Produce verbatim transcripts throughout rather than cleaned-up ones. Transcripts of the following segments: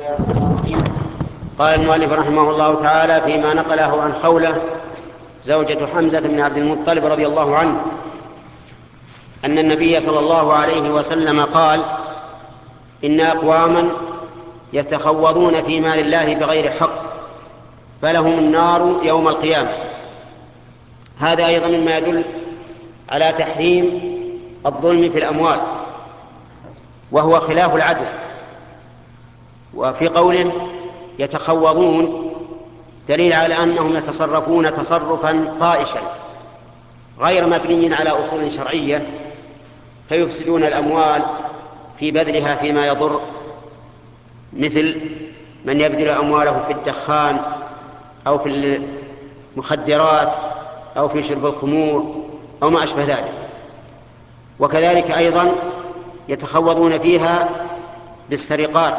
قال المؤلف رحمه الله تعالى فيما نقله عن خولة زوجة حمزة بن عبد المطلب رضي الله عنه أن النبي صلى الله عليه وسلم قال: إن أقواما يتخوضون في مال الله بغير حق فلهم النار يوم القيامة. هذا أيضا مما يدل على تحريم الظلم في الأموال، وهو خلاف العدل. وفي قوله يتخوضون دليل على أنهم يتصرفون تصرفا طائشا غير مبني على أصول شرعية، فيفسدون الأموال في بذلها فيما يضر، مثل من يبذل أمواله في الدخان أو في المخدرات أو في شرب الخمور أو ما أشبه ذلك. وكذلك أيضا يتخوضون فيها بالسرقات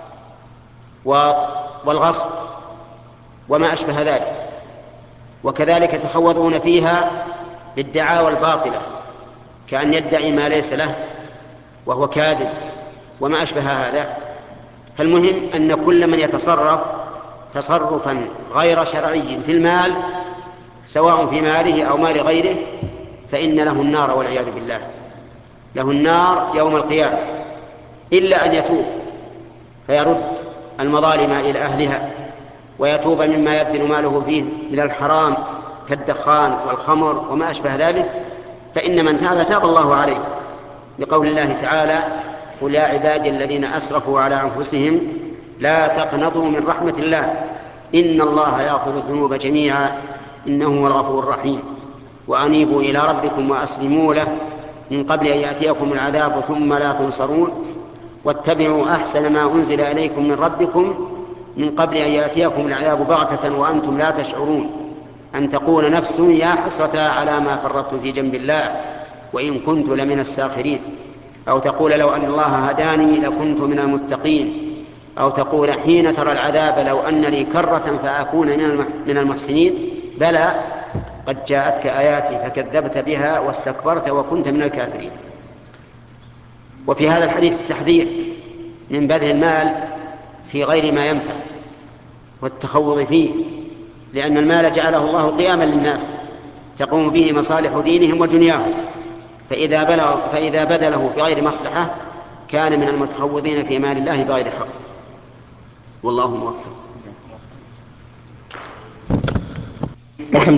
والغصب وما أشبه ذلك. وكذلك يتخوضون فيها بالدعاوى الباطلة، كأن يدعي ما ليس له وهو كاذب وما أشبه هذا. فالمهم أن كل من يتصرف تصرفا غير شرعي في المال، سواء في ماله أو مال غيره، فإن له النار والعياذ بالله، له النار يوم القيامة، إلا أن يتوب فيرد المظالم إلى أهلها ويتوب مما يبذل ماله فيه من الحرام كالدخان والخمر وما أشبه ذلك، فإن من تاب تاب الله عليه، لقول الله تعالى: قل يا عبادي الذين أسرفوا على أنفسهم لا تقنطوا من رحمة الله إن الله يغفر الذنوب جميعا إنه هو الغفور الرحيم وأنيبوا إلى ربكم وأسلموا له من قبل أن يأتيكم العذاب ثم لا تنصرون واتبعوا أحسن ما أنزل إليكم من ربكم من قبل أن يأتيكم العذاب بغتة وأنتم لا تشعرون أن تقول نفس يا حسرة على ما فرطت في جنب الله وإن كنت لمن الساخرين، أو تقول لو أن الله هداني لكنت من المتقين، أو تقول حين ترى العذاب لو أن لي كرة فأكون من المحسنين بلى قد جاءتك آياتي فكذبت بها واستكبرت وكنت من الكافرين. وفي هذا الحديث التحذير من بذل المال في غير ما ينفع والتخوض فيه، لأن المال جعله الله قياما للناس تقوم به مصالح دينهم ودنياهم، فإذا, بلغ فإذا بذله في غير مصلحة كان من المتخوضين في مال الله بغير حق. والله موفق.